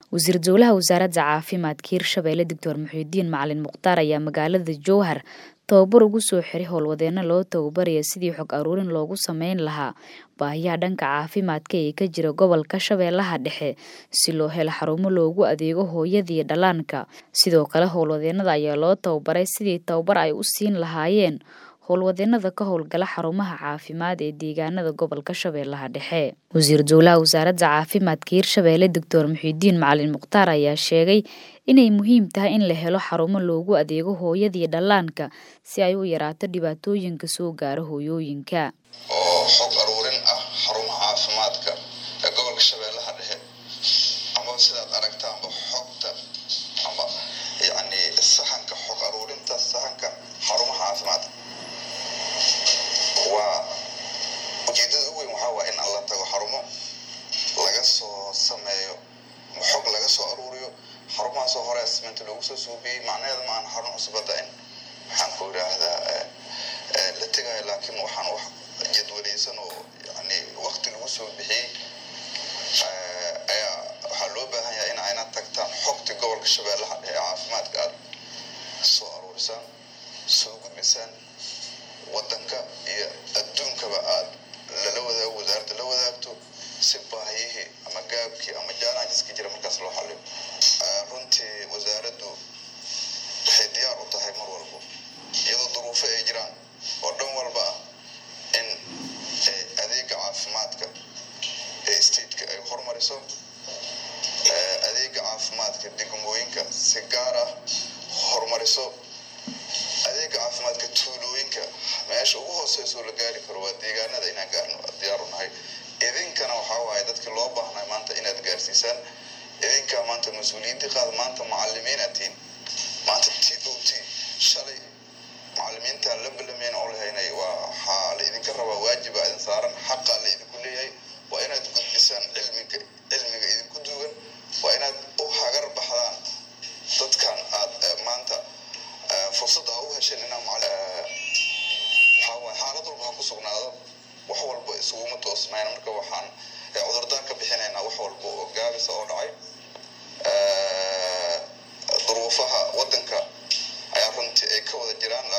wasiir dowlaha wasaaradda caafimaadka Hirshabelle Dr. Muxyidiin Macalin Mukhtaar ayaa magaalada Jowhar tababar ugu soo xiray howlwadeena loo tababaraya sidii xog aruurin loogu sameyn lahaa baahiyaha dhanka caafimaadka ee ka jira gobolka Shabeellaha Dhexe si loo helo xarumo loogu adeego hooyada iyo dhallaanka. Sidoo kale howlwadeenada ayaa loo tababaray sidii tababar ay u siin lahaayeen howlwadeenada ka howlgala xarumaha caafimaad ee deegaanada gobolka Shabeellaha Dhexe. Wasiir dowlaha wasaaradda caafimaadka Hirshabelle Dr. Muxyidiin Macalin Mukhtaar ayaa sheegay inay muhiim tahay in la helo xarumo loogu adeego hooyada iyo dhallaanka si ay u yaraato dhibaatooyinka soo gaara hooyooyinka. xog aruurin ah xarumaha caafimaadka ee gobolka Shabeellaha Dhexe ama sidaad aragtaan xogta ama sahanka xog aruurinta sahanka xarumaha caafimaadka waa ujeedada ugu weyn waxaa waaye in la tago xarumo laga soo sameeyo xog laga soo aruuriyo xarumahaas oo hore assessment loogu soo suubiyay macnaheedu ma aan xarun cusub in waxaan ku yiraahdaa la tagay laakiin waxaan wax jadwalaysan oo waqti lagu soo bixiyay ayaa waxaa loo baahan yahay in ayna tagtaan xogta gobolka Shabeellaha Dhexe caafimaadka aad soo aruurisaan soo gudbisaan wadanka iyo adduunkaba aad la wadaago wasaaradda la wadaagto si baahiyihii ama gaabkii ama challengeska jira markaas loo xalliyo. runtii wasaaraddu waxay diyaar u tahay mar walba iyadoo duruufo ay jiraan oo dhan walba in adeega caafimaadka ee state-ka ay horumariso adeega caafimaadka degmooyinka si gaar ah horumariso adeega caafimaadka tuulooyinka meesha ugu hooseyso la gaari karo waa deegaanada inaan gaarno diyaar u nahay. idinkana waxaa waaye dadkii loo baahnay maanta inaad gaarsiisaan idinka maanta mas'uuliyadda qaad maanta macallimiin atiin maanta TOT shalay macallimiinta la bilaameen oo leeyahay waa la idinka rabaa waajib idin saaran xaq la idinku leeyahay waa inaad gudbisaan cilmiga idinku duugan waa inaad u hagar baxdaan dadkan aad maanta fursad u hesheen inaan xaalad walba ku sugnaado wax walba isugu toosnaan marka waxaan cudurdaan ka bixinaynaa wax walba oo gaabis oo dhacay duruufaha wadanka ayaa runtii ay ka wada jiraan